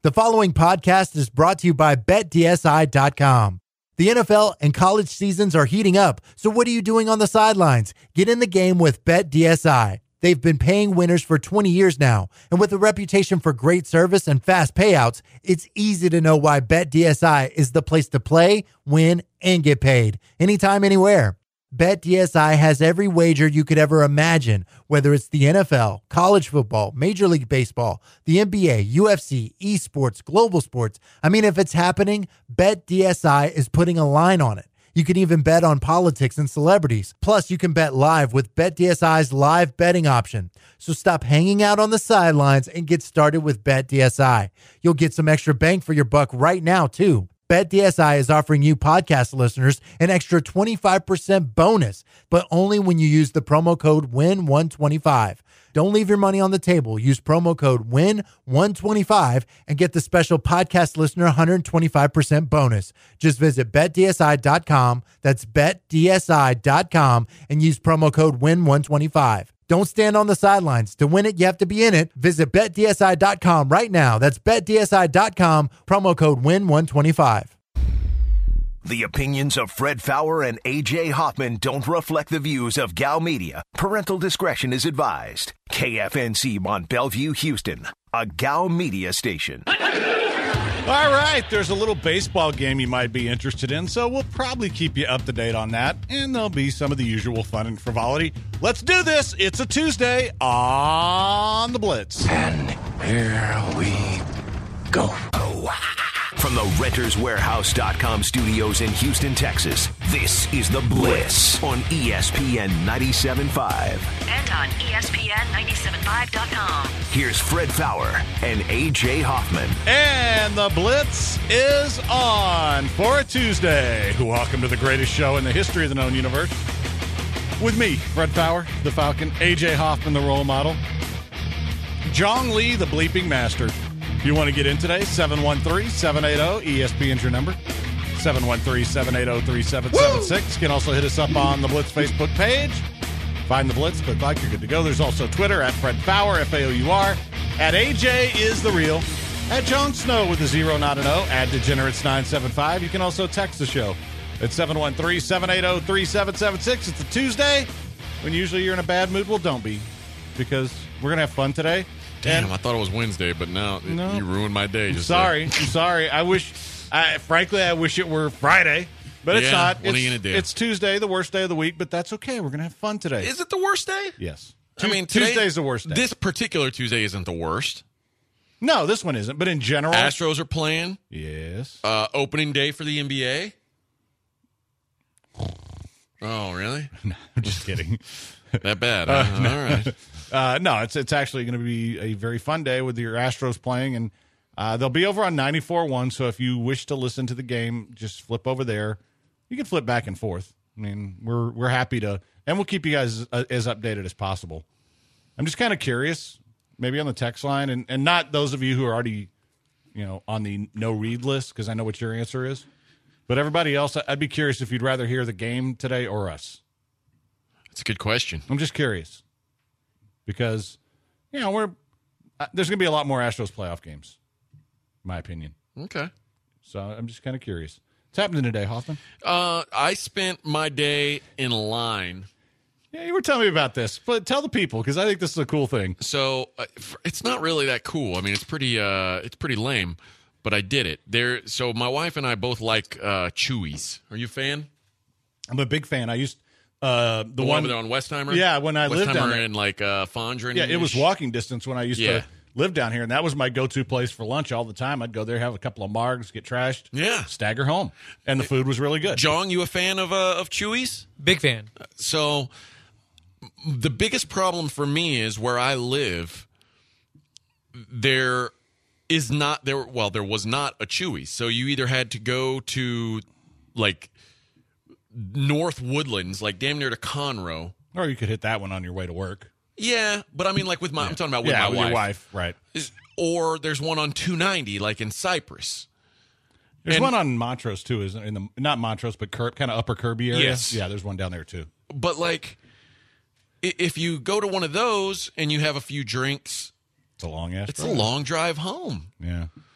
The following podcast is brought to you by BetDSI.com. The NFL and college seasons are heating up, so what are you doing on the sidelines? Get in the game with BetDSI. They've been paying winners for 20 years now, and with a reputation for great service and fast payouts, it's easy to know why BetDSI is the place to play, win, and get paid. Anytime, anywhere. BetDSI has every wager you could ever imagine, whether it's the NFL, college football, Major League Baseball, the NBA, UFC, esports, global sports. I mean, if it's happening, BetDSI is putting a line on it. You can even bet on politics and celebrities. Plus, you can bet live with BetDSI's live betting option. So stop hanging out on the sidelines and get started with BetDSI. You'll get some extra bang for your buck right now, too. BetDSI is offering you podcast listeners an extra 25% bonus, but only when you use the promo code WIN125. Don't leave your money on the table. Use promo code WIN125 and get the special podcast listener 125% bonus. Just visit BetDSI.com. That's BetDSI.com and use promo code WIN125. Don't stand on the sidelines. To win it, you have to be in it. Visit BetDSI.com right now. That's BetDSI.com, promo code WIN125. The opinions of Fred Faour and A.J. Hoffman don't reflect the views of Gal Media. Parental discretion is advised. KFNC Mont Bellevue, Houston, a Gal Media station. All right, there's a little baseball game you might be interested in, so we'll probably keep you up to date on that, and there'll be some of the usual fun and frivolity. Let's do this. It's a Tuesday on the Blitz. And here we go. From the RentersWarehouse.com studios in Houston, Texas, this is The Blitz on ESPN 97.5. And on ESPN975.com. Here's Fred Faour and A.J. Hoffman. And the Blitz is on for a Tuesday. Welcome to the greatest show in the history of the known universe. With me, Fred Faour, the Falcon, A.J. Hoffman, the role model, Jong Lee, the bleeping master. If you want to get in today, 713-780, ESPN's your number, 713-780-3776. You can also hit us up on the Blitz Facebook page. Find the Blitz, click like, you're good to go. There's also Twitter, at Fred Faour, F-A-O-U-R, at AJ is the real, at Jon Snow with a 0, not an O, at Degenerates975. You can also text the show at 713-780-3776. It's a Tuesday, when usually you're in a bad mood. Well, don't be, because we're going to have fun today. Damn, I thought it was Wednesday, but now you ruined my day. I'm sorry. I wish it were Friday, but it's not. What are you going to do? It's Tuesday, the worst day of the week, but that's okay. We're going to have fun today. Is it the worst day? Yes. Tuesday's the worst day. This particular Tuesday isn't the worst. No, this one isn't, but in general. Astros are playing. Yes. Opening day for the NBA. Oh, really? No, I'm just kidding. That bad? All right. No, it's actually going to be a very fun day with your Astros playing, and they'll be over on 94.1, so if you wish to listen to the game, just flip over there. You can flip back and forth. I mean, we're happy to, and we'll keep you guys as updated as possible. I'm just kind of curious, maybe on the text line, and not those of you who are already, on the no-read list, because I know what your answer is, but everybody else, I'd be curious if you'd rather hear the game today or us. That's a good question. I'm just curious. Because, there's going to be a lot more Astros playoff games, in my opinion. Okay. So I'm just kind of curious. What's happening today, Hoffman? I spent my day in line. Yeah, you were telling me about this, but tell the people, because I think this is a cool thing. So it's not really that cool. I mean, it's pretty lame, but I did it. So my wife and I both like Chewies. Are you a fan? I'm a big fan. I used the one over there on Westheimer. Yeah, when I lived down there in like Fondren. Yeah, it was walking distance when I used to live down here, and that was my go-to place for lunch all the time. I'd go there, have a couple of margs, get trashed, stagger home, and the food was really good. Jong, you a fan of Chewies? Big fan. So the biggest problem for me is where I live. There was not a Chewies, so you either had to go to like North Woodlands, like damn near to Conroe. Or you could hit that one on your way to work. Yeah, but I mean, like I'm talking about with my wife. wife. Your wife, right. Or there's one on 290, like in Cypress. There's one on Montrose, too, isn't not Montrose, but kind of Upper Kirby area. Yes. Yeah, there's one down there, too. But, like, if you go to one of those and you have a few drinks, it's a long ass drive. A long drive home. Yeah.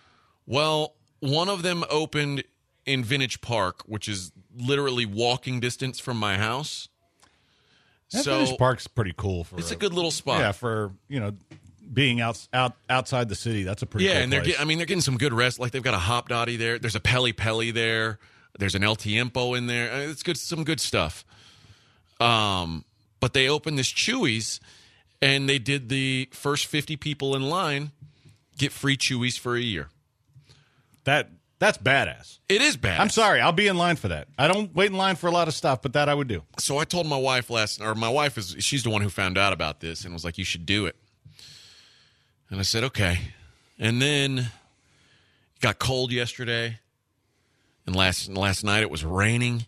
Well, one of them opened in Vintage Park, which is literally walking distance from my house. That Vintage Park's pretty cool. It's a good little spot. Yeah, for, being outside the city. That's a pretty cool and place. they're getting some good rest. Like, they've got a Hop Dotty there. There's a Peli Peli there. There's an El Tiempo in there. It's good, some good stuff. But they opened this Chuy's, and they did the first 50 people in line get free Chuy's for a year. That's badass. It is bad. I'm sorry. I'll be in line for that. I don't wait in line for a lot of stuff, but that I would do. So I told my wife she's the one who found out about this and was like, you should do it. And I said, okay. And then it got cold yesterday. And last night it was raining.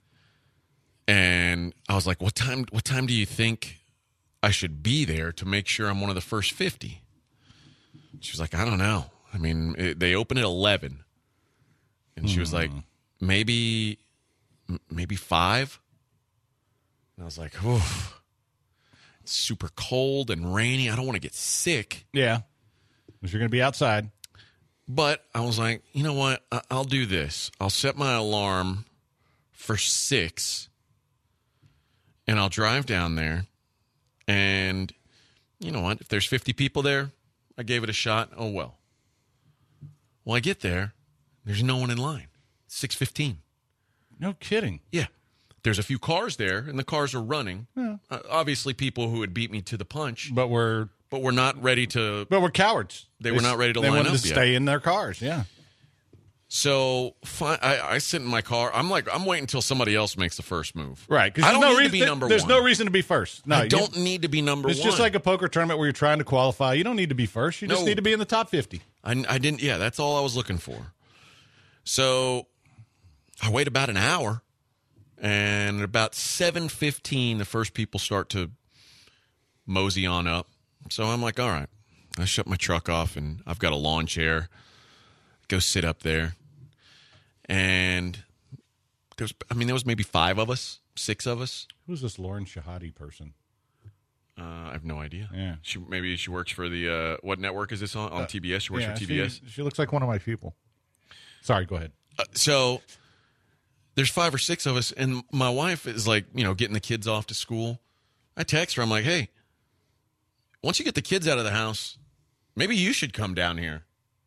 And I was like, what time do you think I should be there to make sure I'm one of the first 50? She was like, I don't know. I mean, they open at 11. And she was like, maybe 5. And I was like, oh, it's super cold and rainy. I don't want to get sick. Yeah. Because you're going to be outside. But I was like, you know what? I'll do this. I'll set my alarm for 6. And I'll drive down there. And you know what? If there's 50 people there, I gave it a shot. Oh, well. Well, I get there. There's no one in line. 6:15. No kidding. Yeah. There's a few cars there, and the cars are running. Yeah. Obviously, people who had beat me to the punch. But we're not ready to. But we're cowards. They were not ready to line up yet. yet. They wanted to stay in their cars, yeah. So I sit in my car. I'm waiting until somebody else makes the first move. Right. I don't need to be number one. There's no reason to be first. No, I don't need to be number one. It's just like a poker tournament where you're trying to qualify. You don't need to be first. You just need to be in the top 50. I didn't. Yeah, that's all I was looking for. So I wait about an hour, and at about 7:15, the first people start to mosey on up. So I'm like, all right. I shut my truck off, and I've got a lawn chair. Go sit up there. And there was maybe 5 of us, 6 of us. Who's this Lauren Shahadi person? I have no idea. Yeah. Maybe she works for the, what network is this on? On TBS? She works for TBS? She looks like one of my people. Sorry, go ahead. So there's 5 or 6 of us, and my wife is like, getting the kids off to school. I text her. I'm like, hey, once you get the kids out of the house, maybe you should come down here.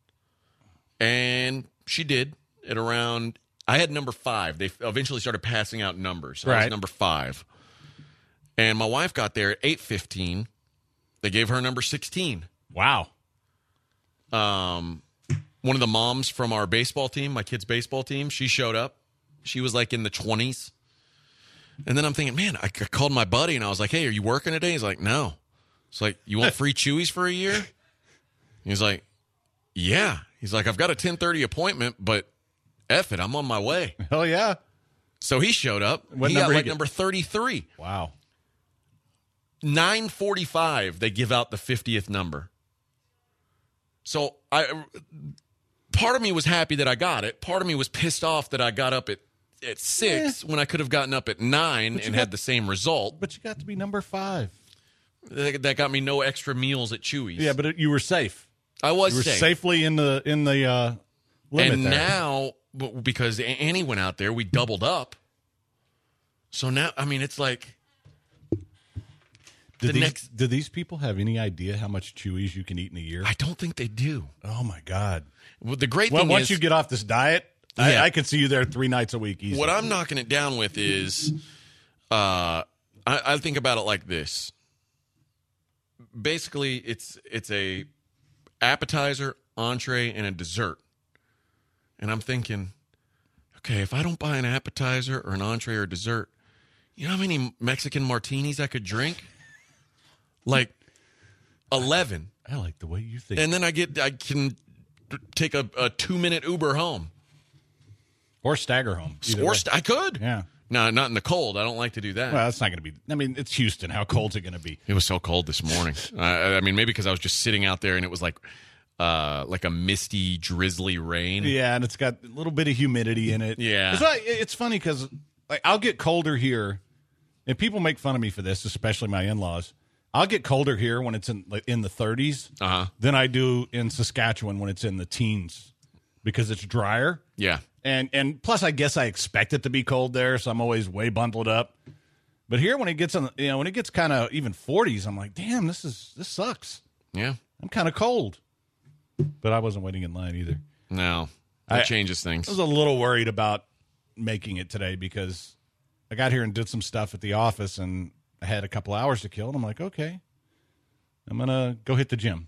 And she did at around, I had number 5. They eventually started passing out numbers. I was number 5. And my wife got there at 8:15. They gave her number 16. Wow. One of the moms from our baseball team, my kids' baseball team, she showed up. She was like in the 20s. And then I'm thinking, man, I called my buddy and I was like, hey, are you working today? He's like, no. It's like, you want free Chuy's for a year? He's like, yeah. He's like, I've got a 10:30 appointment, but F it, I'm on my way. Hell yeah. So he showed up. He got like number 33. Wow. 9:45, they give out the 50th number. So part of me was happy that I got it. Part of me was pissed off that I got up at 6 when I could have gotten up at 9 and had the same result. But you got to be number 5. That got me no extra meals at Chuy's. Yeah, but you were safe. I was safe. Safely in the limit. And there. now, because Annie went out there, we doubled up. So now, it's like do these people have any idea how much Chuy's you can eat in a year? I don't think they do. Oh my God! Well, the great thing once you get off this diet, I can see you there 3 nights a week easily. What I'm knocking it down with is, I think about it like this. Basically, it's a appetizer, entree, and a dessert. And I'm thinking, okay, if I don't buy an appetizer or an entree or a dessert, you know how many Mexican martinis I could drink? Like 11. I like the way you think. And then I can take a 2-minute Uber home. Or stagger home. I could. Yeah. No, not in the cold. I don't like to do that. Well, that's not going to be. It's Houston. How cold's it going to be? It was so cold this morning. Maybe because I was just sitting out there and it was like a misty, drizzly rain. Yeah, and it's got a little bit of humidity in it. Yeah. It's funny because I'll get colder here, and people make fun of me for this, especially my in-laws. I'll get colder here when it's in the 30s than I do in Saskatchewan when it's in the teens. because it's drier. Yeah. And plus, I guess I expect it to be cold there, so I'm always way bundled up. But here, when it gets when it gets kind of even 40s, I'm like, damn, this sucks. Yeah. I'm kind of cold. But I wasn't waiting in line either. No, that changes things. I was a little worried about making it today because I got here and did some stuff at the office, and I had a couple hours to kill, and I'm like, okay, I'm gonna go hit the gym.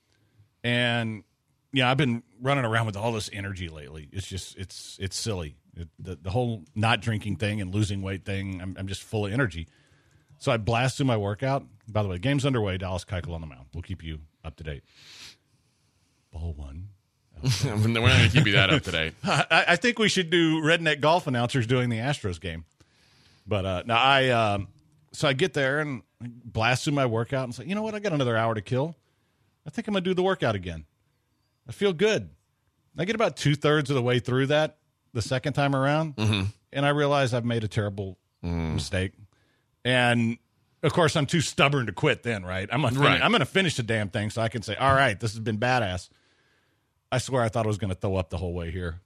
And yeah, I've been running around with all this energy lately. It's just it's silly. The whole not drinking thing and losing weight thing. I'm just full of energy. So I blast through my workout. By the way, game's underway. Dallas Keuchel on the mound. We'll keep you up to date. Ball one. We're not going to keep you that up to date. I think we should do redneck golf announcers doing the Astros game. But so I get there and blast through my workout and say, you know what? I got another hour to kill. I think I'm going to do the workout again. I feel good. I get about 2/3 of the way through that the second time around, and I realize I've made a terrible mistake. And, of course, I'm too stubborn to quit then, right? I'm going to finish the damn thing so I can say, all right, this has been badass. I swear I thought I was going to throw up the whole way here.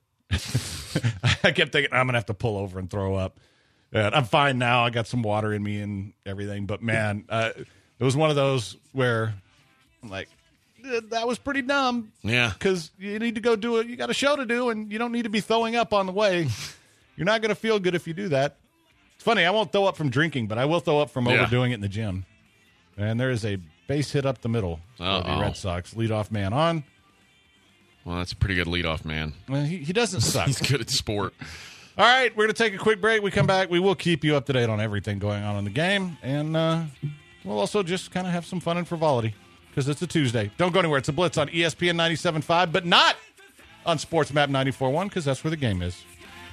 I kept thinking, I'm going to have to pull over and throw up. And I'm fine now. I got some water in me and everything. But, man, it was one of those where I'm like, that was pretty dumb. Yeah. Because you need to go do it. You got a show to do, and you don't need to be throwing up on the way. You're not going to feel good if you do that. It's funny. I won't throw up from drinking, but I will throw up from overdoing it in the gym. And there is a base hit up the middle for the Red Sox. Leadoff man on. Well, that's a pretty good leadoff man. Well, he doesn't suck. He's good at sport. All right, we're going to take a quick break. We come back. We will keep you up to date on everything going on in the game. And we'll also just kind of have some fun and frivolity because it's a Tuesday. Don't go anywhere. It's a Blitz on ESPN 97.5, but not on Sports Map 94.1 because that's where the game is.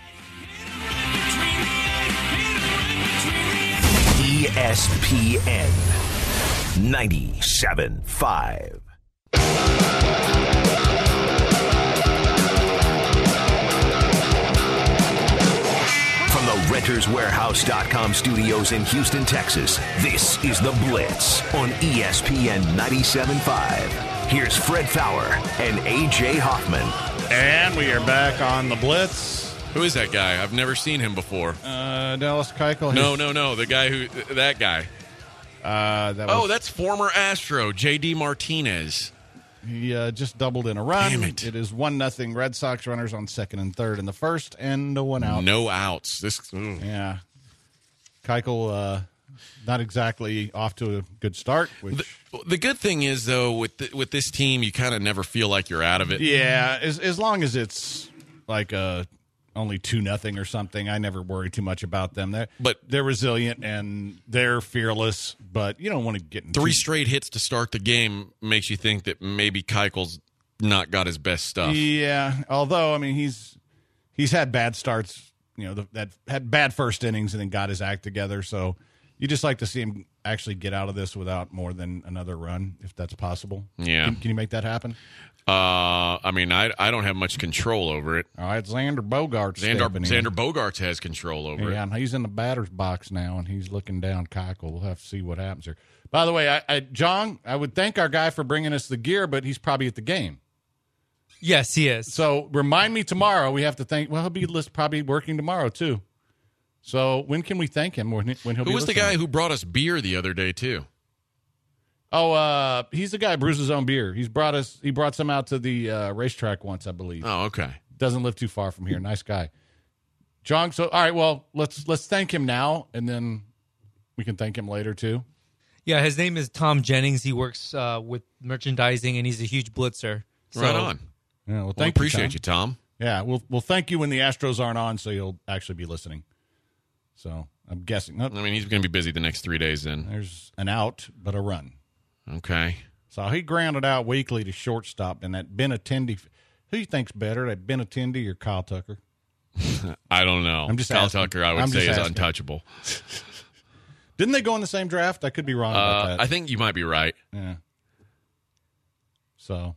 ESPN 97.5. From the RentersWarehouse.com studios in Houston, Texas, this is The Blitz on ESPN 97.5. Here's Fred Faour and A.J. Hoffman. And we are back on The Blitz. Who is that guy? I've never seen him before. Dallas Keuchel. No. The guy that guy. That's former Astro, J.D. Martinez. He just doubled in a run. Damn it. It is 1-0 Red Sox runners on second and third in the first, and no one out. No outs. Yeah. Keuchel not exactly off to a good start. The good thing is, though, with this team, you kind of never feel like you're out of it. Yeah, as long as it's like only 2-0 or something, I never worry too much about them. They're resilient and they're fearless, but you don't want to get in three straight hits to start the game makes you think that maybe Keuchel's not got his best stuff. Yeah, although I mean he's had bad starts, that had bad first innings and then got his act together. So you just like to see him actually get out of this without more than another run, if that's possible. Yeah, can you make that happen? I mean, I don't have much control over it. All right, Xander Bogaerts. Xander Bogaerts has control over it. Yeah, and he's in the batter's box now, and he's looking down Keuchel. We'll have to see what happens here. By the way, John, I would thank our guy for bringing us the gear, but he's probably at the game. Yes, he is. So remind me tomorrow. We have to thank. Well, he'll be probably working tomorrow too. So when can we thank him? When he'll be? Who was the guy who brought us beer the other day too? Oh, he's the guy who brews his own beer. He brought some out to the racetrack once, I believe. Oh, okay. Doesn't live too far from here. Nice guy. John, so all right, well, let's thank him now, and then we can thank him later too. Yeah, his name is Tom Jennings. He works with merchandising, and he's a huge blitzer. So, right on. Yeah, well, appreciate you, Tom. Yeah, we'll thank you when the Astros aren't on, so you'll actually be listening. So I'm guessing. I mean, he's going to be busy the next 3 days then. There's an out, but a run. Okay. So he grounded out weekly to shortstop, and that Benintendi. Who do you think's better, that Benintendi or Kyle Tucker? I don't know. I'm just Kyle asking. Tucker, I would say, is untouchable. Didn't they go in the same draft? I could be wrong about that. I think you might be right. Yeah. So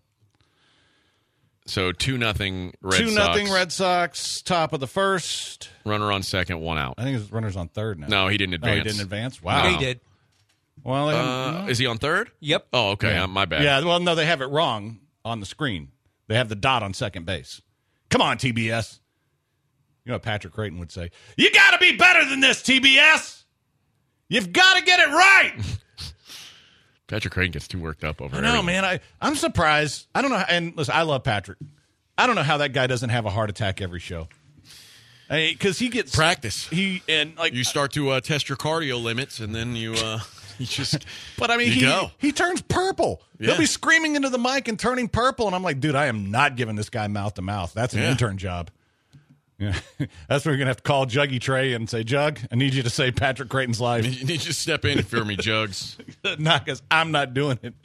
2-0 Red Sox. 2-0 Red Sox, top of the first. Runner on second, one out. I think his runner's on third now. No, he didn't advance. Oh, he didn't advance? Wow. No, he did. Well, is he on third? Yep. Oh, okay. Yeah. My bad. Yeah, well, no, they have it wrong on the screen. They have the dot on second base. Come on, TBS. You know what Patrick Creighton would say? You got to be better than this, TBS. You've got to get it right. Patrick Creighton gets too worked up over it. I know, man. I'm surprised. I don't know. And listen, I love Patrick. I don't know how that guy doesn't have a heart attack every show. Because he gets practice. You start to test your cardio limits, and then you just. But I mean, he turns purple. Yeah. He'll be screaming into the mic and turning purple, and I'm like, dude, I am not giving this guy mouth to mouth. That's an intern job. Yeah, that's where you're gonna have to call Juggy Trey and say, Jug, I need you to save Patrick Creighton's life. You need to step in for me, Jugs. Not because I'm not doing it.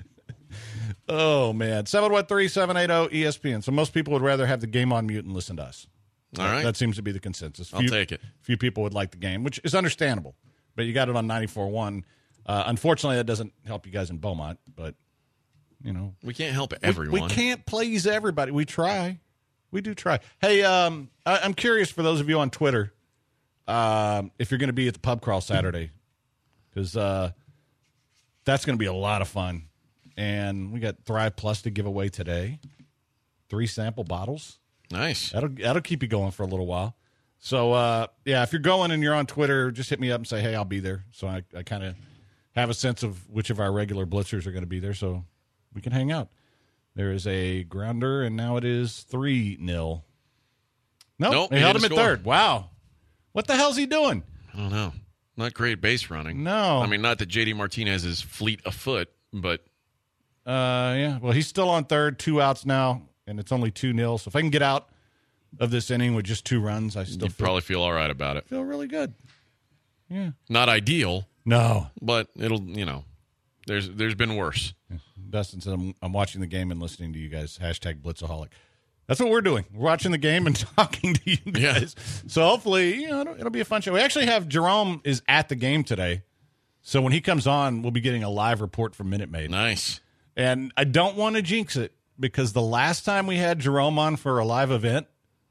Oh man, 713-780-ESPN. So most people would rather have the game on mute and listen to us. All right, that seems to be the consensus. I'll take it. Few people would like the game, which is understandable, but you got it on 94.1. Unfortunately, that doesn't help you guys in Beaumont, but you know we can't help everyone. We can't please everybody. We try. We do try. Hey, I'm curious for those of you on Twitter if you're going to be at the pub crawl Saturday, because that's going to be a lot of fun. And we got Thrive Plus to give away today. 3 sample bottles. Nice. That'll keep you going for a little while. So, if you're going and you're on Twitter, just hit me up and say, hey, I'll be there. So I kind of have a sense of which of our regular blitzers are going to be there so we can hang out. There is a grounder, and now it is 3-0. Nope, he held him at third. Wow. What the hell's he doing? I don't know. Not great base running. No. I mean, not that J.D. Martinez is fleet of foot, but. Yeah. Well, he's still on third, 2 outs now, and it's only 2-0. So if I can get out of this inning with just 2 runs, I still probably feel all right about it. Feel really good. Yeah. Not ideal. No. But it'll, there's been worse. Yeah. Dustin said, I'm watching the game and listening to you guys. Hashtag Blitzaholic. That's what we're doing. We're watching the game and talking to you guys. Yeah. So hopefully, it'll be a fun show. We actually have Jerome is at the game today. So when he comes on, we'll be getting a live report from Minute Maid. Nice. And I don't want to jinx it because the last time we had Jerome on for a live event,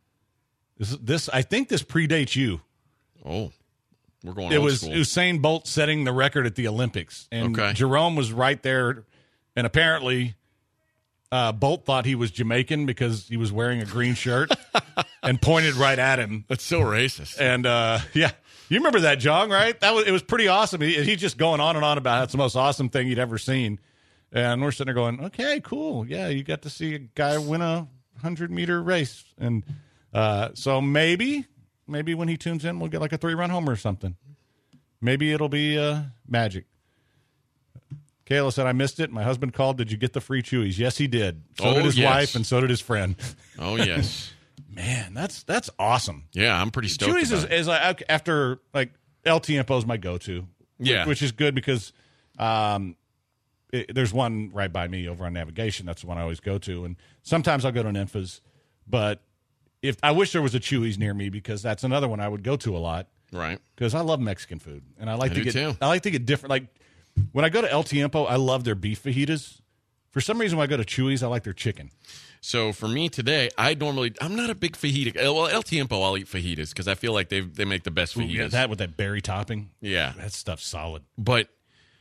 I think this predates you. Oh, we're going. It was school. Usain Bolt setting the record at the Olympics, and Jerome was right there. And apparently, Bolt thought he was Jamaican because he was wearing a green shirt and pointed right at him. That's so racist. And you remember that, Jong, right? It was pretty awesome. He's just going on and on about how it's the most awesome thing he'd ever seen. And we're sitting there going, okay, cool. Yeah, you got to see a guy win a 100-meter race. And so maybe when he tunes in, we'll get like a 3-run homer or something. Maybe it'll be magic. Kayla said, I missed it. My husband called. Did you get the free Chewies? Yes, he did. So did his wife, and so did his friend. Oh, yes. Man, that's awesome. Yeah, I'm pretty stoked. Chewies is like, after, like, El Tiempo is my go-to. Yeah. Which is good because there's one right by me over on Navigation. That's the one I always go to. And sometimes I'll go to an Enfys. But I wish there was a Chewies near me because that's another one I would go to a lot. Right. Because I love Mexican food. And I like to get different. Like, when I go to El Tiempo, I love their beef fajitas. For some reason, when I go to Chewy's, I like their chicken. So for me today, I'm not a big fajita. Well, El Tiempo, I'll eat fajitas because I feel like they make the best fajitas. Yeah, that with that berry topping. Yeah. That stuff's solid. But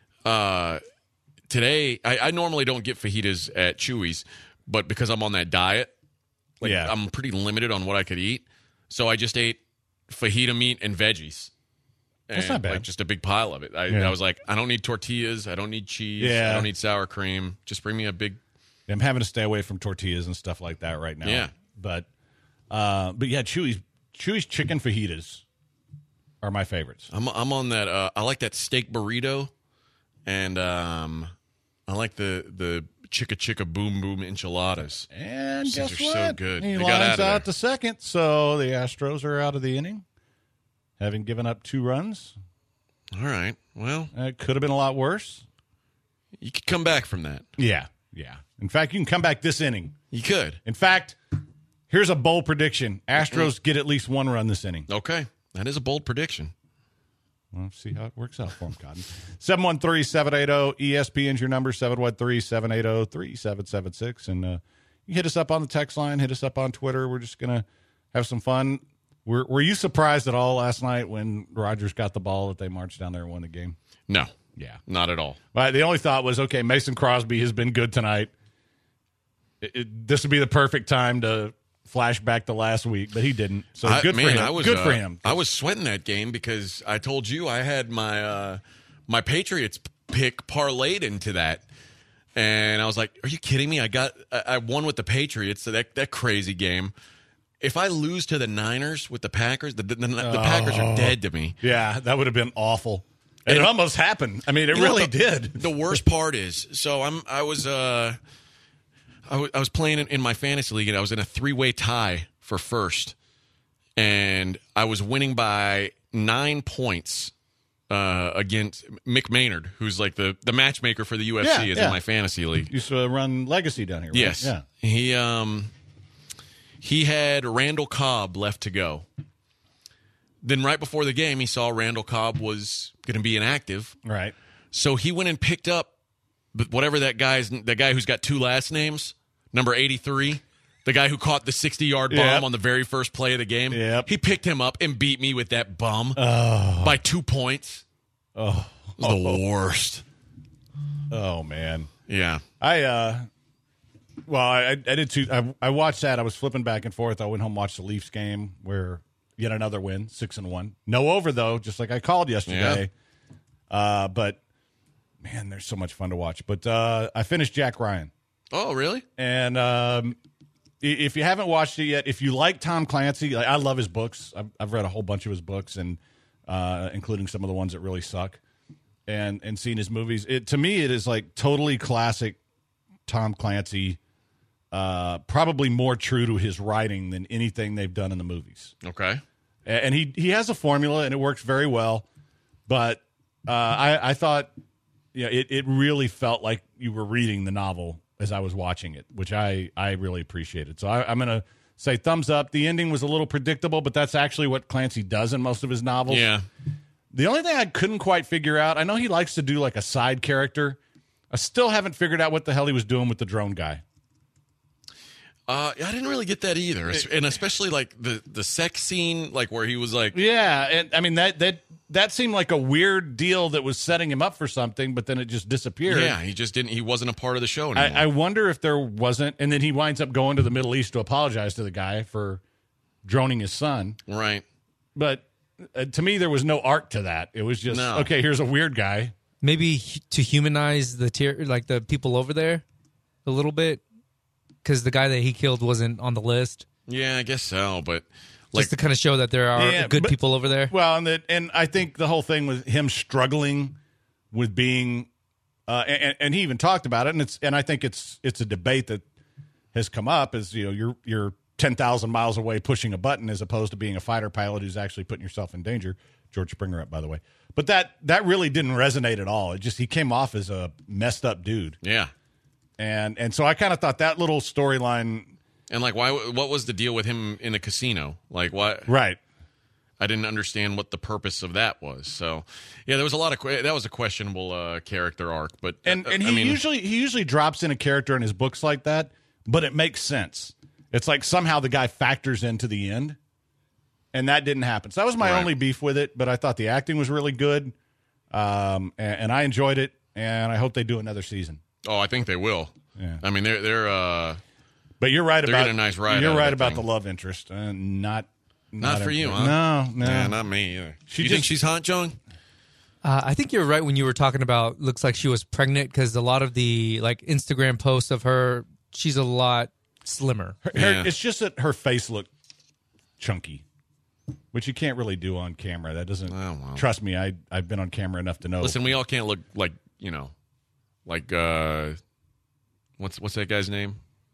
today, I normally don't get fajitas at Chewy's, but because I'm on that diet, I'm pretty limited on what I could eat. So I just ate fajita meat and veggies. That's not bad. Like just a big pile of it. I was like, I don't need tortillas. I don't need cheese. I don't need sour cream. Just bring me a big. I'm having to stay away from tortillas and stuff like that right now. Yeah. But yeah, Chewy's chicken fajitas are my favorites. I'm on that. I like that steak burrito, and I like the Chicka Boom Boom enchiladas. And guess what? So good. He lines out the second, so the Astros are out of the inning. Having given up 2 runs. All right. Well, it could have been a lot worse. You could come back from that. Yeah. In fact, you can come back this inning. You could. In fact, here's a bold prediction. Astros get at least 1 run this inning. Okay. That is a bold prediction. Well, see how it works out for him, Cotton. 713-780-ESPN's your number, 713-780-3776. And you hit us up on the text line, hit us up on Twitter. We're just going to have some fun. Were you surprised at all last night when Rogers got the ball that they marched down there and won the game? No. Yeah. Not at all. But the only thought was, okay, Mason Crosby has been good tonight. This would be the perfect time to flashback to last week, but he didn't. So good for him. Good for him. I was sweating that game because I told you I had my my Patriots pick parlayed into that. And I was like, are you kidding me? I won with the Patriots, so that crazy game. If I lose to the Niners with the Packers, the Packers are dead to me. Yeah, that would have been awful. And it almost happened. I mean, it really did. The worst part is, so I was playing in my fantasy league, and I was in a 3-way tie for first, and I was winning by 9 points against Mick Maynard, who's like the matchmaker for the UFC, is in my fantasy league. Used to run Legacy down here, right? Yes. Yeah. He had Randall Cobb left to go. Then right before the game, he saw Randall Cobb was going to be inactive. Right. So he went and picked up whatever that guy who's got 2 last names, number 83, the guy who caught the 60-yard bomb on the very first play of the game. Yep. He picked him up and beat me with that bum by 2 points. Oh. It was the worst. Oh, man. Yeah. I did too. I watched that. I was flipping back and forth. I went home and watched the Leafs game where yet another win, 6-1. No over, though, just like I called yesterday. Yeah. But, man, there's so much fun to watch. But I finished Jack Ryan. Oh, really? And if you haven't watched it yet, if you like Tom Clancy, I love his books. I've read a whole bunch of his books, and including some of the ones that really suck, and seen his movies. To me, it is like totally classic Tom Clancy, probably more true to his writing than anything they've done in the movies. Okay. And he has a formula, and it works very well. But I thought, it really felt like you were reading the novel as I was watching it, which I really appreciated. So I'm going to say thumbs up. The ending was a little predictable, but that's actually what Clancy does in most of his novels. Yeah. The only thing I couldn't quite figure out, I know he likes to do like a side character. I still haven't figured out what the hell he was doing with the drone guy. I didn't really get that either, and especially like the sex scene, like where he was like, yeah, and I mean that seemed like a weird deal that was setting him up for something, but then it just disappeared. Yeah, he wasn't a part of the show anymore. I wonder if there wasn't, and then he winds up going to the Middle East to apologize to the guy for droning his son. Right. But to me, there was no arc to that. It was just okay. Here's a weird guy. Maybe to humanize the people over there a little bit. Because the guy that he killed wasn't on the list. Yeah, I guess so, but just to kind of show that there are good people over there. Well, and I think the whole thing with him struggling with being, and he even talked about it, and I think it's a debate that has come up is you're 10,000 miles away pushing a button as opposed to being a fighter pilot who's actually putting yourself in danger. George Springer up, by the way, but that really didn't resonate at all. It just he came off as a messed up dude. Yeah. And so I kind of thought that little storyline. And like, what was the deal with him in the casino? Like, what? Right. I didn't understand what the purpose of that was. So, yeah, there was a lot of that was a questionable character arc. But he usually drops in a character in his books like that, but it makes sense. It's like somehow the guy factors into the end, and that didn't happen. So that was my only beef with it. But I thought the acting was really good, and I enjoyed it, and I hope they do another season. Oh, I think they will. Yeah. I mean, they're. But you're right about getting a nice ride. You're right about the love interest, not for you, huh? No, yeah, not me either. You think she's hot, John? I think you're right when you were talking about looks like she was pregnant because a lot of the Instagram posts of her, she's a lot slimmer. It's just that her face looked chunky, which you can't really do on camera. That doesn't. Oh, well. Trust me, I've been on camera enough to know. Listen, we all can't look like what's that guy's name?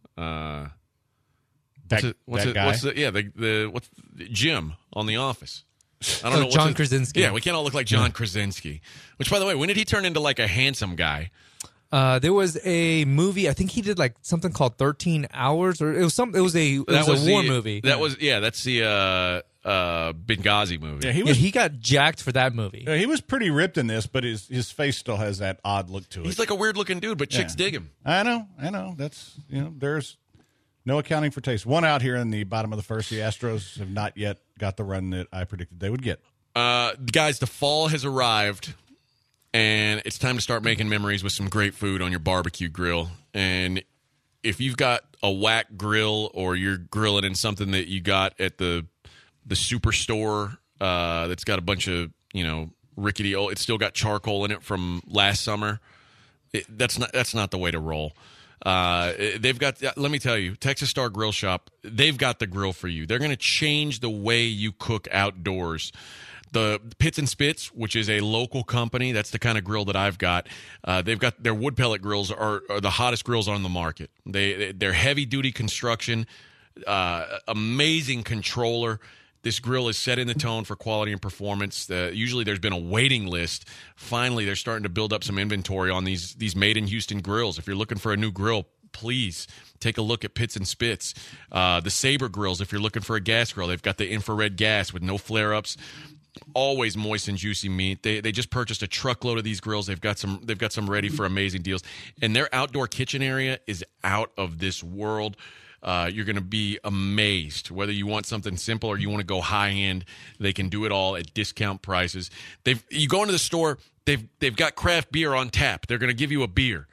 Jim on The Office. I don't know. John Krasinski. Yeah, we can't all look like John Krasinski. Which, by the way, when did he turn into like a handsome guy? There was a movie. I think he did like something called 13 Hours, or it was a war movie. That's the Benghazi movie. Yeah, he got jacked for that movie. He was pretty ripped in this, but his face still has that odd look to it. He's like a weird looking dude, but chicks dig him. I know. That's there's no accounting for taste. One out here in the bottom of the first. The Astros have not yet got the run that I predicted they would get. Guys, the fall has arrived, and it's time to start making memories with some great food on your barbecue grill. And if you've got a whack grill or you're grilling in something that you got at the superstore that's got a bunch of, rickety old, it's still got charcoal in it from last summer, that's not the way to roll. They've got, let me tell you, Texas Star Grill Shop, they've got the grill for you. They're going to change the way you cook outdoors. The Pits and Spits, which is a local company, that's the kind of grill that I've got. They've got their wood pellet grills are the hottest grills on the market. They're heavy duty construction, amazing controller. This grill is setting the tone for quality and performance. Usually there's been a waiting list. Finally, they're starting to build up some inventory on these made in Houston grills. If you're looking for a new grill, please take a look at Pits and Spits. The Sabre grills, if you're looking for a gas grill, they've got the infrared gas with no flare-ups. Always moist and juicy meat. They just purchased a truckload of these grills. They've got some ready for amazing deals. And their outdoor kitchen area is out of this world. You're going to be amazed. Whether you want something simple or you want to go high end, they can do it all at discount prices. You go into the store, they've got craft beer on tap. They're going to give you a beer.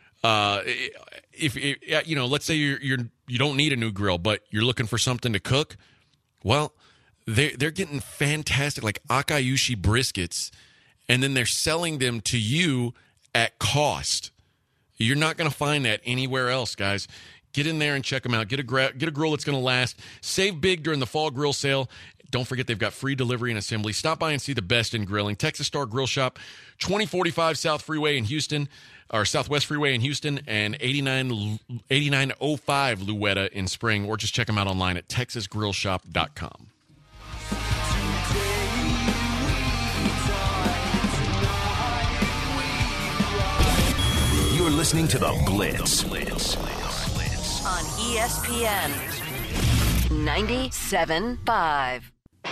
If let's say you don't need a new grill, but you're looking for something to cook, well, they're getting fantastic like Akayushi briskets, and then they're selling them to you at cost. You're not going to find that anywhere else, guys. Get in there and check them out. Get a grill that's going to last. Save big during the fall grill sale. Don't forget they've got free delivery and assembly. Stop by and see the best in grilling. Texas Star Grill Shop, 2045 South Freeway in Houston, or Southwest Freeway in Houston, and 8905 Louetta in Spring, or just check them out online at texasgrillshop.com. You're listening to The Blitz. On ESPN 97.5.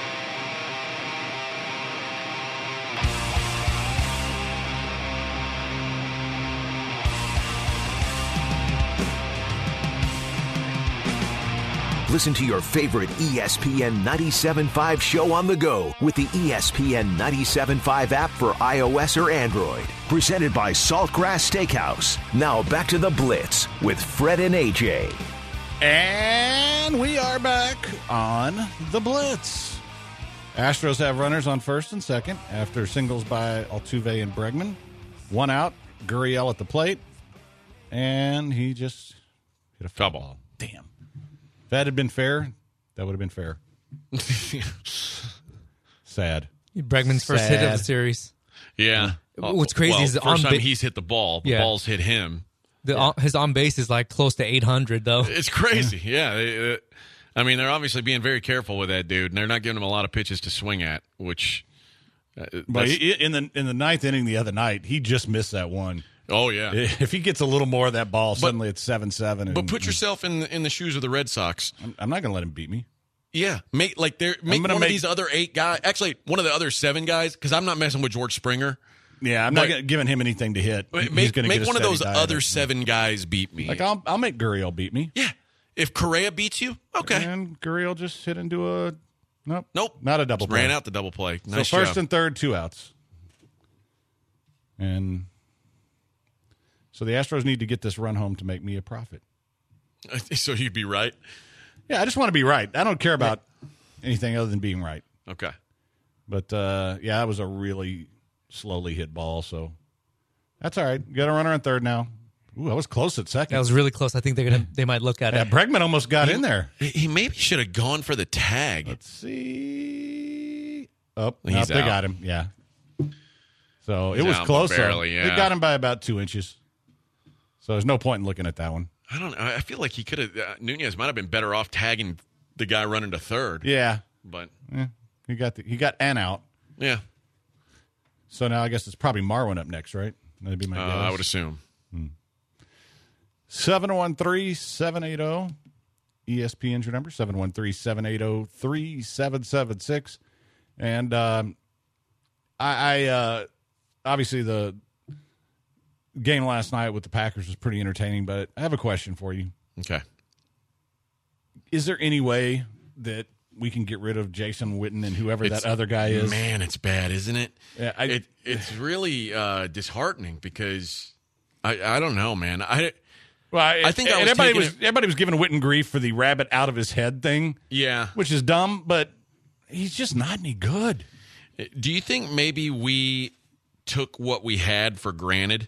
Listen to your favorite ESPN 97.5 show on the go with the ESPN 97.5 app for iOS or Android. Presented by Saltgrass Steakhouse. Now back to The Blitz with Fred and AJ. And we are back on The Blitz. Astros have runners on first and second after singles by Altuve and Bregman. One out, Gurriel at the plate, and he just hit a foul ball. Damn. If that had been fair, that would have been fair. Sad. Bregman's first hit of the series. Yeah. What's crazy is the first time he's hit the ball. The ball's hit him. His on base is like close to 800, though. It's crazy. Yeah. They're obviously being very careful with that dude, and they're not giving him a lot of pitches to swing at, which. But in the ninth inning the other night, he just missed that one. Oh, yeah. If he gets a little more of that ball, suddenly it's 7-7. But put yourself in the shoes of the Red Sox. I'm not going to let him beat me. Yeah. Make one of these other 8 guys. Actually, one of the other 7 guys, because I'm not messing with George Springer. Yeah, I'm not giving him anything to hit. Make one of those other 7 guys beat me. Like, I'll make Gurriel beat me. Yeah. If Correa beats you, okay. And Gurriel just hit into a... Nope. Not a double play. Ran out the double play. Nice so first job. and third, 2 outs. And so the Astros need to get this run home to make me a profit. So you'd be right? Yeah, I just want to be right. I don't care about anything other than being right. Okay. But, that was a really slowly hit ball, so that's all right. Got a runner on third now. Ooh, I was close at second. That was really close. I think they might look at it. Bregman almost got in there. He maybe should have gone for the tag. Let's see. Oh, They got him. Yeah. So it was close. Barely, yeah. They got him by about 2 inches. So there's no point in looking at that one. I don't know. I feel like he could have. Nunez might have been better off tagging the guy running to third. Yeah, but he got an out. Yeah. So now I guess it's probably Marwin up next, right? That'd be my guess. I would assume. 713-780 ESPN's your number. 713-780-3776. And I obviously the game last night with the Packers was pretty entertaining, but I have a question for you. Okay. Is there any way that we can get rid of Jason Witten and whoever that other guy is? Man, it's bad, isn't it? Yeah, it's really disheartening because I don't know, man. Well, I think I was everybody was giving Witten grief for the rabbit out of his head thing. Yeah. Which is dumb, but he's just not any good. Do you think maybe we took what we had for granted?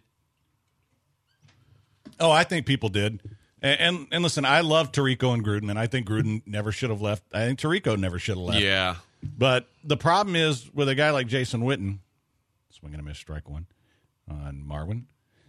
Oh, I think people did. And listen, I love Tirico and Gruden, and I think Gruden never should have left. I think Tirico never should have left. Yeah. But the problem is with a guy like Jason Witten, swinging a miss, strike one on Marwin.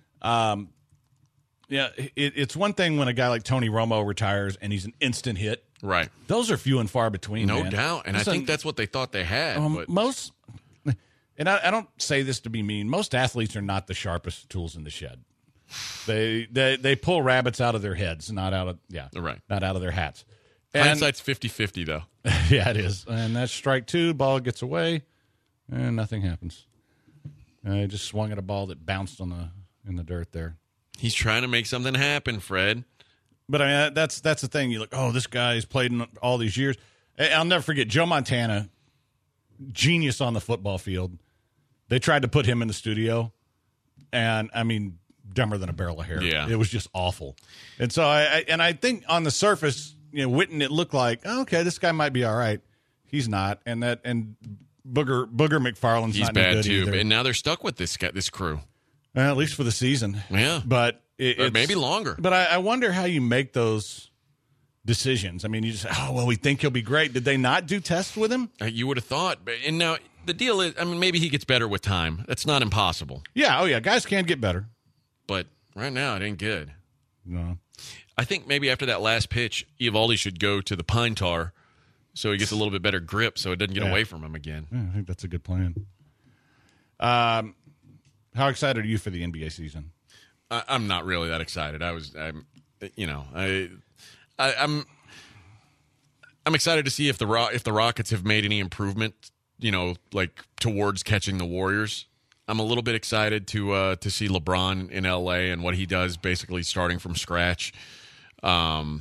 Yeah, it's one thing when a guy like Tony Romo retires and he's an instant hit. Right. Those are few and far between. No man. doubt. And Listen, I think that's what they thought they had. But most, and I don't say this to be mean, most athletes are not the sharpest tools in the shed. They pull rabbits out of their heads, not out of not out of their hats. And, hindsight's 50-50, though. Yeah, it is. And that's strike two. Ball gets away, and nothing happens. I just swung at a ball that bounced in the dirt there. He's trying to make something happen, Fred. But I mean, that's the thing. You look, oh, this guy's played in all these years. I'll never forget Joe Montana, genius on the football field. They tried to put him in the studio, and I mean, dumber than a barrel of hair. Yeah, it was just awful. And so I think on the surface, Witten, it looked like, oh, okay, this guy might be all right. He's not, and Booger McFarland's he's not bad good too. either. And now they're stuck with this crew. At least for the season. Yeah, but or maybe longer. But I wonder how you make those decisions. I mean, you just we think he'll be great. Did they not do tests with him? You would have thought. And now the deal is, I mean, maybe he gets better with time. That's not impossible. Yeah. Oh yeah, guys can get better. But right now, it ain't good. No. I think maybe after that last pitch, Eovaldi should go to the pine tar so he gets a little bit better grip so it doesn't get away from him again. Yeah, I think that's a good plan. How excited are you for the NBA season? I'm not really that excited. I'm excited to see if the Rockets have made any improvement, like towards catching the Warriors. I'm a little bit excited to see LeBron in LA and what he does, basically starting from scratch. I'm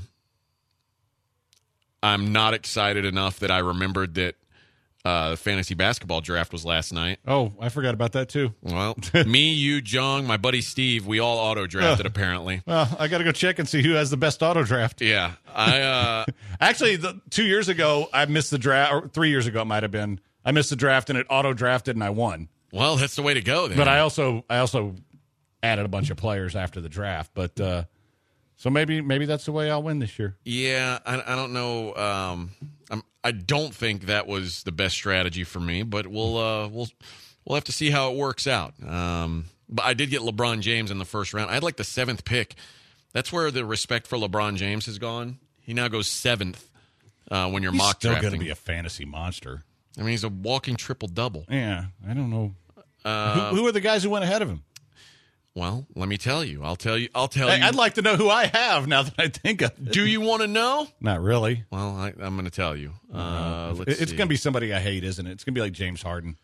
not excited enough that I remembered that the fantasy basketball draft was last night. Oh, I forgot about that too. Well, me, you, Jong, my buddy Steve, we all auto-drafted apparently. Well, I got to go check and see who has the best auto-draft. Yeah. I Actually, 2 years ago, I missed the draft, or 3 years ago it might have been. I missed the draft and it auto-drafted and I won. Well, that's the way to go then. But I also added a bunch of players after the draft. But so maybe that's the way I'll win this year. Yeah, I don't know. I don't think that was the best strategy for me, but we'll have to see how it works out. But I did get LeBron James in the first round. I had like the 7th pick. That's where the respect for LeBron James has gone. He now goes 7th when you're mock drafting. He's still going to be a fantasy monster. I mean, he's a walking triple-double. Yeah, I don't know. Who are the guys who went ahead of him? Well, let me tell you. I'll tell you. I'd like to know who I have now that I think of it. Do you want to know? Not really. Well, I'm going to tell you. It's going to be somebody I hate, isn't it? It's going to be like James Harden.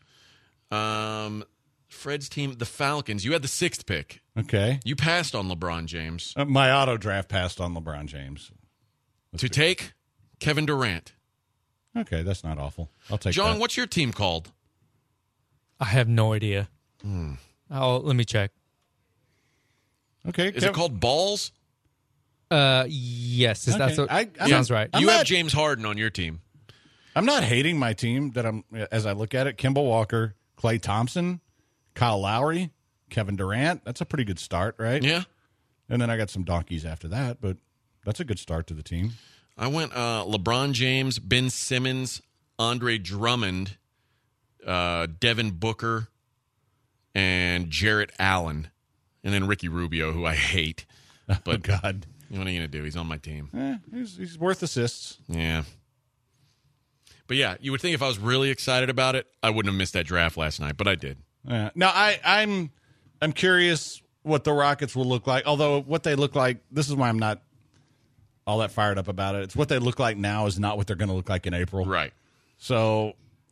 Fred's team, the Falcons. You had the 6th pick. Okay. You passed on LeBron James. My auto draft passed on LeBron James. Take Kevin Durant. Okay, that's not awful. I'll take John, that. what's your team called? I have no idea. Let me check. Okay. Is it called Balls? Yes. Sounds right. You have James Harden on your team. I'm not hating my team as I look at it. Kemba Walker, Klay Thompson, Kyle Lowry, Kevin Durant. That's a pretty good start, right? Yeah. And then I got some donkeys after that, but that's a good start to the team. I went LeBron James, Ben Simmons, Andre Drummond, Devin Booker, and Jarrett Allen. And then Ricky Rubio, who I hate. But oh, God. What are you going to do? He's on my team. He's worth assists. Yeah. But, yeah, you would think if I was really excited about it, I wouldn't have missed that draft last night, but I did. Now, I'm curious what the Rockets will look like, although what they look like, this is why I'm not all that fired up about it. It's what they look like now is not what they're going to look like in April. Right. So,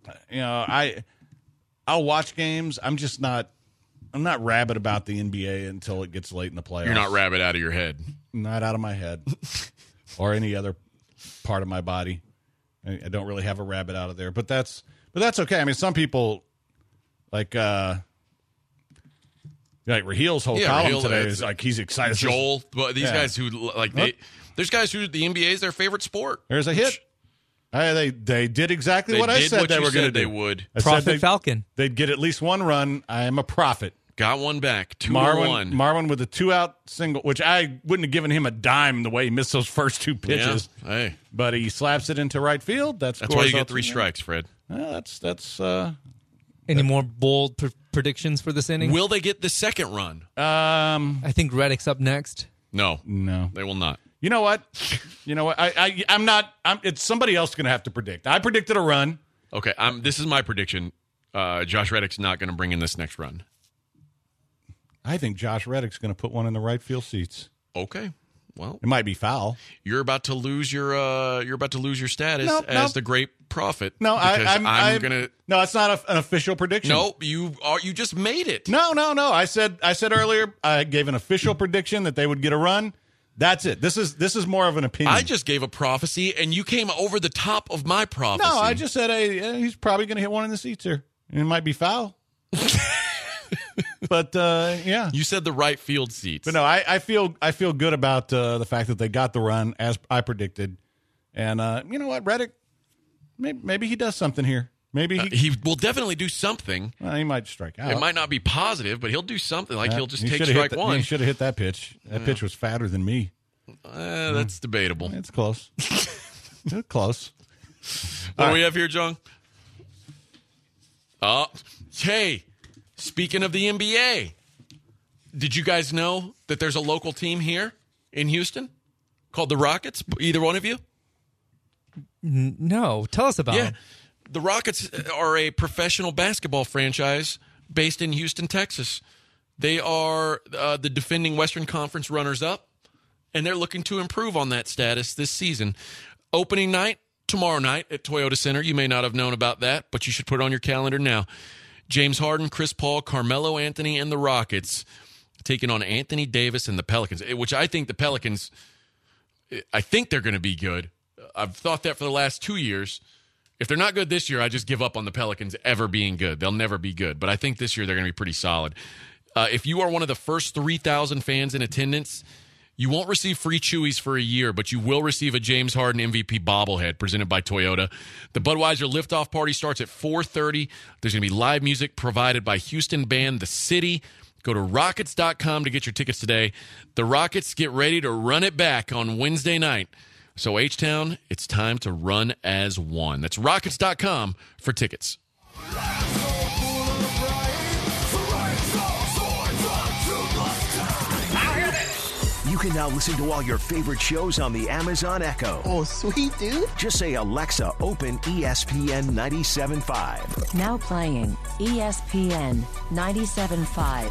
I'll watch games. I'm not rabid about the NBA until it gets late in the playoffs. You're not rabid out of your head. Not out of my head or any other part of my body. I don't really have a rabbit out of there, but that's okay. I mean, some people like Like Rahil's whole Yeah, column Rahil, today is like he's excited. Joel, but these guys who like there's guys who the NBA is their favorite sport. There's a hit. They did exactly They what I did said what they you were going to said do. they would. I said Prophet Falcon. They'd get at least one run. I am a prophet. Got one back. 2-1. Marwin with a 2-out single, which I wouldn't have given him a dime the way he missed those first 2 pitches. Yeah. Hey, But he slaps it into right field. That's why you get 3 strikes, Fred. Well, that's Any more bold predictions for this inning? Will they get the second run? I think Reddick's up next. No, no. they will not. You know what? I'm not. It's somebody else going to have to predict. I predicted a run. Okay, this is my prediction. Josh Reddick's not going to bring in this next run. I think Josh Reddick's going to put one in the right field seats. Okay, well, It might be foul. you're about to lose your status as the great prophet. No, because I'm gonna. No, it's not an official prediction. No, you just made it. No. I said earlier. I gave an official prediction that they would get a run. That's it. This is more of an opinion. I just gave a prophecy, and you came over the top of my prophecy. No, I just said, hey, he's probably going to hit one in the seats here. It might be foul. But, yeah. You said the right field seats. But no, I feel good about the fact that they got the run, as I predicted. And you know what, Reddick, maybe he does something here. Maybe he will definitely do something. Well, he might strike out. It might not be positive, but he'll do something. Like he'll just He take should've strike hit one. He should have hit that pitch. That pitch was fatter than me. That's debatable. It's close. It's close. What do we have here, John? Hey, speaking of the NBA, did you guys know that there's a local team here in Houston called the Rockets? Either one of you? No, tell us about Yeah. him. The Rockets are a professional basketball franchise based in Houston, Texas. They are the defending Western Conference runners-up, and they're looking to improve on that status this season. Opening night, tomorrow night at Toyota Center. You may not have known about that, but you should put it on your calendar now. James Harden, Chris Paul, Carmelo Anthony, and the Rockets taking on Anthony Davis and the Pelicans, which I think the Pelicans, I think they're going to be good. I've thought that for the last 2 years. If they're not good this year, I just give up on the Pelicans ever being good. They'll never be good. But I think this year they're going to be pretty solid. If you are one of the first 3,000 fans in attendance, you won't receive free Chewies for a year, but you will receive a James Harden MVP bobblehead presented by Toyota. The Budweiser liftoff party starts at 4:30. There's going to be live music provided by Houston band The City. Go to Rockets.com to get your tickets today. The Rockets get ready to run it back on Wednesday night. So, H-Town, it's time to run as one. That's Rockets.com for tickets. You can now listen to all your favorite shows on the Amazon Echo. Oh, sweet, dude. Just say, Alexa, open ESPN 97.5. Now playing ESPN 97.5.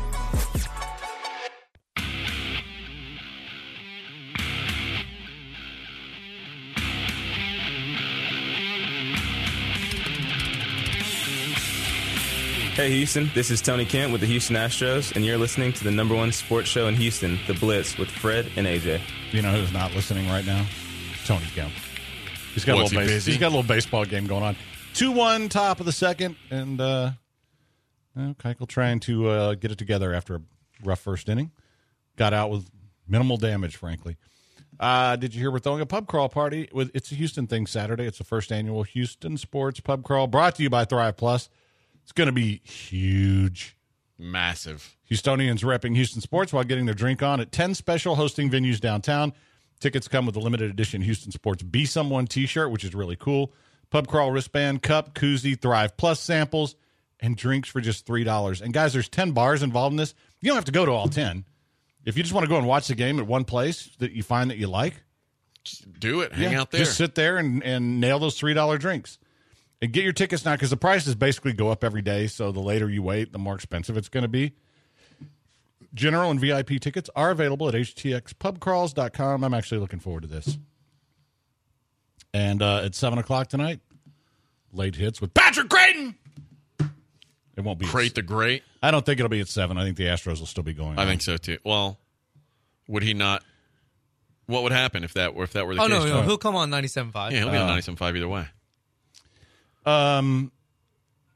Hey Houston, this is Tony Kent with the Houston Astros, and you're listening to the #1 sports show in Houston, The Blitz, with Fred and AJ. You know who's not listening right now? Tony Kemp. He's got a little baseball game going on. 2-1 top of the second, and Keuchel trying to get it together after a rough first inning. Got out with minimal damage, frankly. Did you hear we're throwing a pub crawl party? It's a Houston thing Saturday. It's the first annual Houston Sports Pub Crawl, brought to you by Thrive Plus. It's going to be huge. Massive. Houstonians repping Houston sports while getting their drink on at 10 special hosting venues downtown. Tickets come with a limited edition Houston Sports Be Someone t-shirt, which is really cool. Pub crawl wristband, cup, koozie, Thrive Plus samples, and drinks for just $3. And guys, there's 10 bars involved in this. You don't have to go to all 10. If you just want to go and watch the game at one place that you find that you like, just do it. Hang out there. Just sit there and nail those $3 drinks. And get your tickets now, because the prices basically go up every day, so the later you wait, the more expensive it's going to be. General and VIP tickets are available at htxpubcrawls.com. I'm actually looking forward to this. And at 7 o'clock tonight, late hits with Patrick Creighton. It won't be. Crate the Great? I don't think it'll be at 7. I think the Astros will still be going on. I think so, too. Well, would he not? What would happen if that were the case? Oh, no, he'll come on 97.5. Yeah, he'll be on 97.5 either way.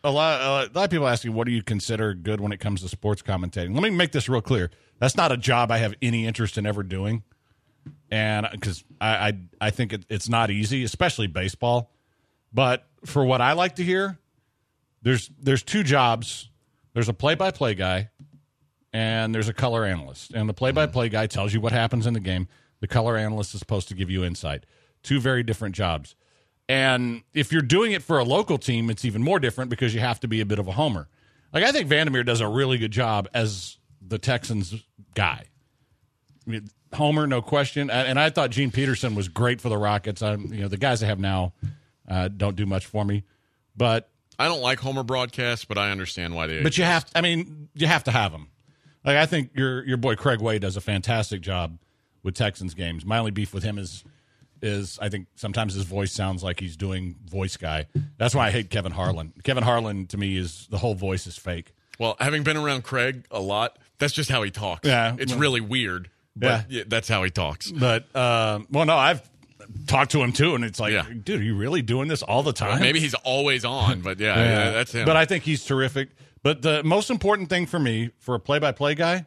a lot of people ask me, what do you consider good when it comes to sports commentating? Let me make this real clear. That's not a job I have any interest in ever doing. And because I think it's not easy, especially baseball. But for what I like to hear, there's two jobs. There's a play-by-play guy, and there's a color analyst. And the play-by-play guy tells you what happens in the game. The color analyst is supposed to give you insight. Two very different jobs. And if you're doing it for a local team, it's even more different because you have to be a bit of a homer. Like, I think Vandermeer does a really good job as the Texans guy. I mean, homer, no question. And I thought Gene Peterson was great for the Rockets. The guys I have now don't do much for me. But I don't like homer broadcasts, but I understand why they But you have to have them. Like, I think your boy Craig Way does a fantastic job with Texans games. My only beef with him is I think sometimes his voice sounds like he's doing voice guy. That's why I hate Kevin Harlan. Kevin Harlan, to me, the whole voice is fake. Well, having been around Craig a lot, that's just how he talks. Yeah. It's really weird, but yeah, that's how he talks. But, no, I've talked to him, too, and it's like, dude, are you really doing this all the time? Well, maybe he's always on, but yeah, that's him. But I think he's terrific. But the most important thing for me, for a play-by-play guy,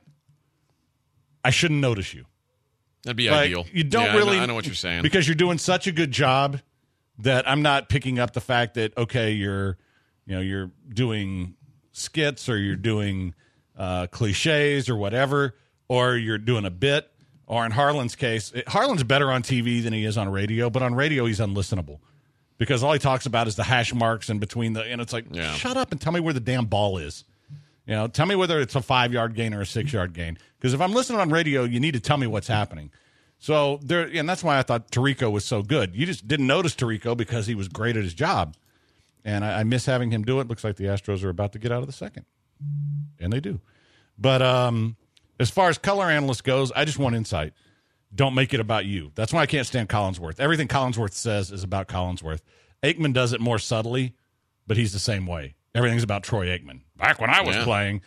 I shouldn't notice you. That'd be ideal. You don't really. I know what you're saying. Because you're doing such a good job that I'm not picking up the fact that, okay, you're doing skits or you're doing cliches or whatever, or you're doing a bit. Or in Harlan's case, Harlan's better on TV than he is on radio, but on radio he's unlistenable because all he talks about is the hash marks in between and it's like, shut up and tell me where the damn ball is. Tell me whether it's a 5-yard gain or a 6-yard gain. Because if I'm listening on radio, you need to tell me what's happening. So and that's why I thought Tirico was so good. You just didn't notice Tirico because he was great at his job. And I miss having him do it. Looks like the Astros are about to get out of the second. And they do. But as far as color analyst goes, I just want insight. Don't make it about you. That's why I can't stand Collinsworth. Everything Collinsworth says is about Collinsworth. Aikman does it more subtly, but he's the same way. Everything's about Troy Aikman. Back when I was playing,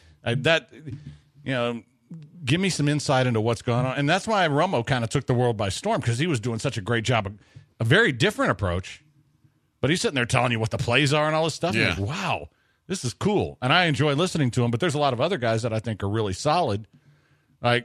give me some insight into what's going on. And that's why Romo kind of took the world by storm because he was doing such a great job. A very different approach, but he's sitting there telling you what the plays are and all this stuff. Yeah. Like, wow, this is cool. And I enjoy listening to him, but there's a lot of other guys that I think are really solid. Like,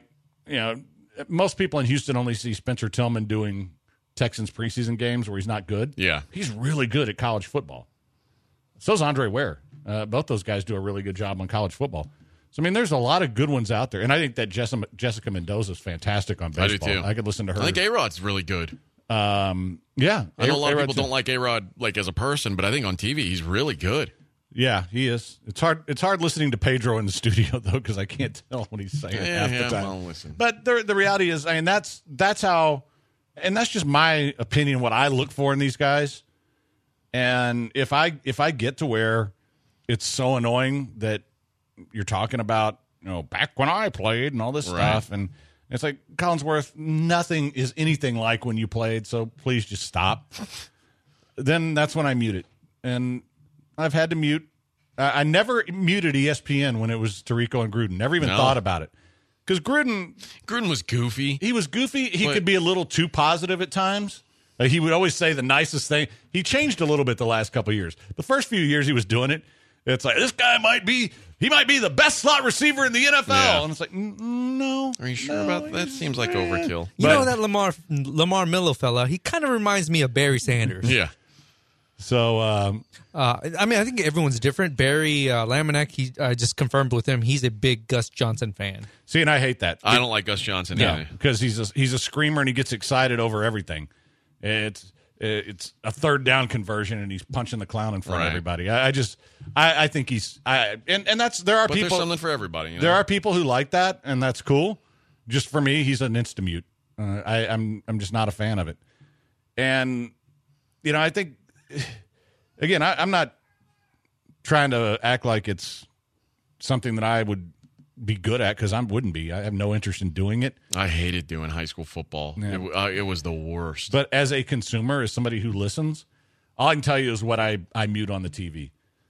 most people in Houston only see Spencer Tillman doing Texans preseason games where he's not good. Yeah. He's really good at college football. So's Andre Ware. Both those guys do a really good job on college football. So, there's a lot of good ones out there. And I think that Jessica Mendoza is fantastic on baseball. I do, too. I could listen to her. I think A-Rod's really good. Yeah. I know a lot of people don't like A-Rod like as a person, but I think on TV he's really good. Yeah, he is. It's hard listening to Pedro in the studio, though, because I can't tell what he's saying half the time. Well, listen. But the reality is, that's how, and that's just my opinion, what I look for in these guys. And if I get to where it's so annoying that you're talking about, back when I played and all this stuff, and it's like, Collinsworth, nothing is anything like when you played, so please just stop. Then that's when I mute it. And I've had to mute. I never muted ESPN when it was Tirico and Gruden. Never even thought about it. Because Gruden was goofy. He was goofy. He could be a little too positive at times. He would always say the nicest thing. He changed a little bit the last couple of years. The first few years he was doing it, it's like, this guy might be the best slot receiver in the NFL. Yeah. And it's like, no. Are you sure about that? That seems like overkill. You know that Lamar Miller fella, he kind of reminds me of Barry Sanders. Yeah. So, I think everyone's different. Barry Laminack, I just confirmed with him, he's a big Gus Johnson fan. See, and I hate that. I don't like Gus Johnson either. Because he's a screamer and he gets excited over everything. It's a third down conversion and he's punching the clown in front of everybody. I think he's and that's there are but people. There's something for everybody. There are people who like that, and that's cool. Just for me, he's an insta-mute. I'm just not a fan of it. And I think. Again, I'm not trying to act like it's something that I would be good at because I wouldn't be. I have no interest in doing it. I hated doing high school football. Yeah. It was the worst. But as a consumer, as somebody who listens, all I can tell you is what I mute on the TV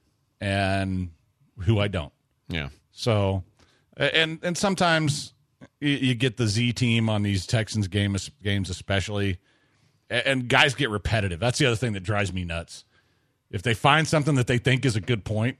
and who I don't. Yeah. So, and sometimes you get the Z team on these Texans games especially. And guys get repetitive. That's the other thing that drives me nuts. If they find something that they think is a good point,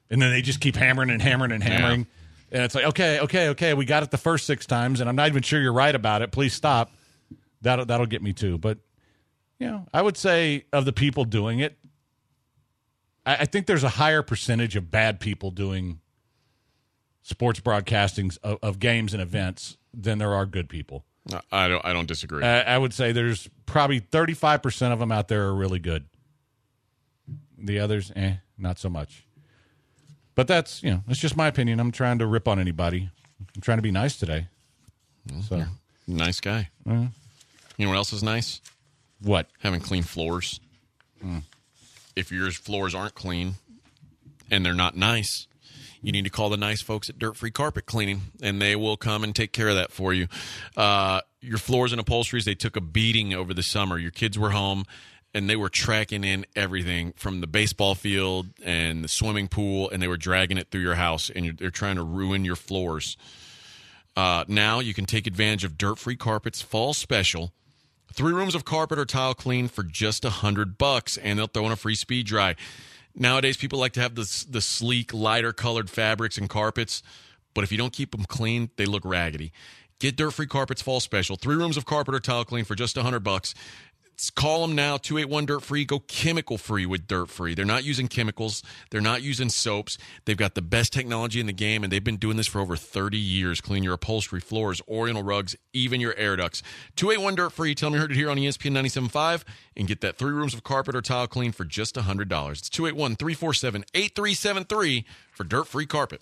And then they just keep hammering and hammering and hammering. And it's like, okay, we got it the first 6 times, and I'm not even sure you're right about it. Please stop. That'll get me too. But, I would say of the people doing it, I think there's a higher percentage of bad people doing sports broadcastings of games and events than there are good people. I don't disagree. I would say there's probably 35% of them out there are really good. The others, not so much. But that's, it's just my opinion. I'm trying to rip on anybody. I'm trying to be nice today. So Nice guy. You know what else is nice? What? Having clean floors. If your floors aren't clean and they're not nice, you need to call the nice folks at Dirt Free Carpet Cleaning, and they will come and take care of that for you. Your floors and upholsteries, they took a beating over the summer. Your kids were home, and they were tracking in everything from the baseball field and the swimming pool, and they were dragging it through your house, and they're trying to ruin your floors. Now you can take advantage of Dirt Free Carpet's fall special. 3 rooms of carpet or tile clean for just $100, and they'll throw in a free speed dry. Nowadays, people like to have the sleek, lighter colored fabrics and carpets, but if you don't keep them clean, they look raggedy. Get Dirt Free Carpet's fall special. 3 rooms of carpet or tile clean for just $100. Call them now, 281-DIRT-FREE. Go chemical-free with Dirt Free. They're not using chemicals. They're not using soaps. They've got the best technology in the game, and they've been doing this for over 30 years. Clean your upholstery, floors, oriental rugs, even your air ducts. 281-DIRT-FREE. Tell them you heard it here on ESPN 97.5 and get that 3 rooms of carpet or tile clean for just $100. It's 281-347-8373 for Dirt Free Carpet.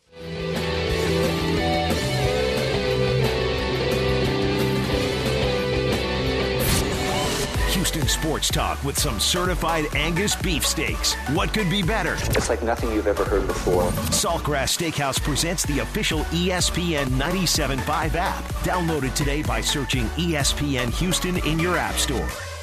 Houston Sports Talk with some certified Angus beefsteaks. What could be better? It's like nothing you've ever heard before. Saltgrass Steakhouse presents the official ESPN 97.5 app. Download it today by searching ESPN Houston in your app store.